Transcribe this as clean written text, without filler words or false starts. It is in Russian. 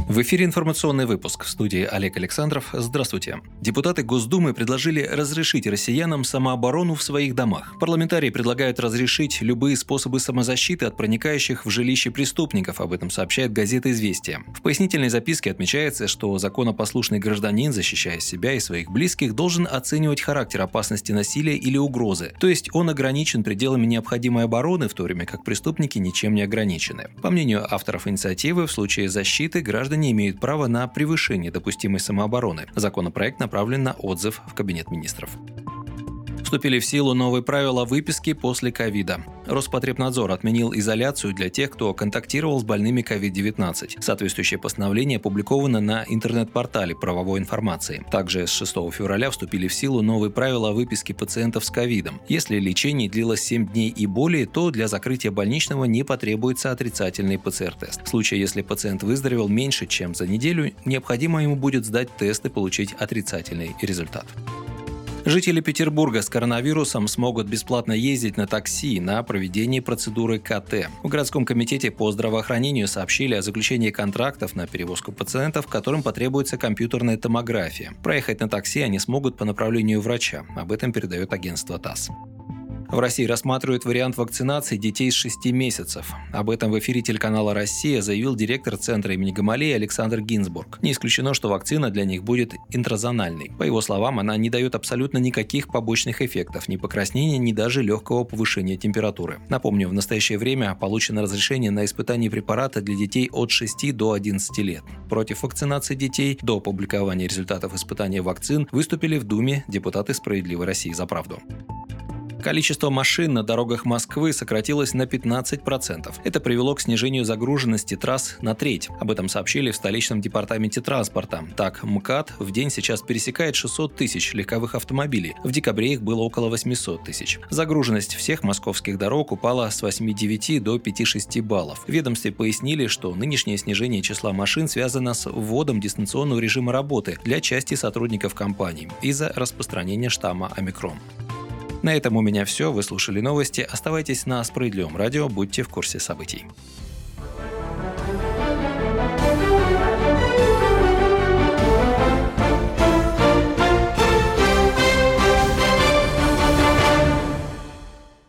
В эфире информационный выпуск. В студии Олег Александров. Здравствуйте. Депутаты Госдумы предложили разрешить россиянам самооборону в своих домах. Парламентарии предлагают разрешить любые способы самозащиты от проникающих в жилище преступников. Об этом сообщает газета «Известия». В пояснительной записке отмечается, что законопослушный гражданин, защищая себя и своих близких, должен оценивать характер опасности насилия или угрозы. То есть он ограничен пределами необходимой обороны, в то время как преступники ничем не ограничены. По мнению авторов инициативы, в случае защиты граждане имеют право на превышение допустимой самообороны. Законопроект направлен на отзыв в Кабинет министров. Вступили в силу новые правила выписки после ковида. Роспотребнадзор отменил изоляцию для тех, кто контактировал с больными COVID-19. Соответствующее постановление опубликовано на интернет-портале правовой информации. Также с 6 февраля вступили в силу новые правила выписки пациентов с ковидом. Если лечение длилось 7 дней и более, то для закрытия больничного не потребуется отрицательный ПЦР-тест. В случае, если пациент выздоровел меньше, чем за неделю, необходимо ему будет сдать тест и получить отрицательный результат. Жители Петербурга с коронавирусом смогут бесплатно ездить на такси на проведение процедуры КТ. В городском комитете по здравоохранению сообщили о заключении контрактов на перевозку пациентов, которым потребуется компьютерная томография. Проехать на такси они смогут по направлению врача. Об этом передает агентство ТАСС. В России рассматривают вариант вакцинации детей с 6 месяцев. Об этом в эфире телеканала «Россия» заявил директор Центра имени Гамалеи Александр Гинзбург. Не исключено, что вакцина для них будет интразональной. По его словам, она не дает абсолютно никаких побочных эффектов, ни покраснения, ни даже легкого повышения температуры. Напомню, в настоящее время получено разрешение на испытание препарата для детей от 6 до 11 лет. Против вакцинации детей до опубликования результатов испытания вакцин выступили в Думе депутаты «Справедливой России за правду». Количество машин на дорогах Москвы сократилось на 15%. Это привело к снижению загруженности трасс на треть. Об этом сообщили в столичном департаменте транспорта. Так, МКАД в день сейчас пересекает 600 тысяч легковых автомобилей. В декабре их было около 800 тысяч. Загруженность всех московских дорог упала с 8,9 до 5,6 баллов. В ведомстве пояснили, что нынешнее снижение числа машин связано с вводом дистанционного режима работы для части сотрудников компаний из-за распространения штамма омикрон. На этом у меня все. Вы слушали новости. Оставайтесь на Справедливом радио. Будьте в курсе событий.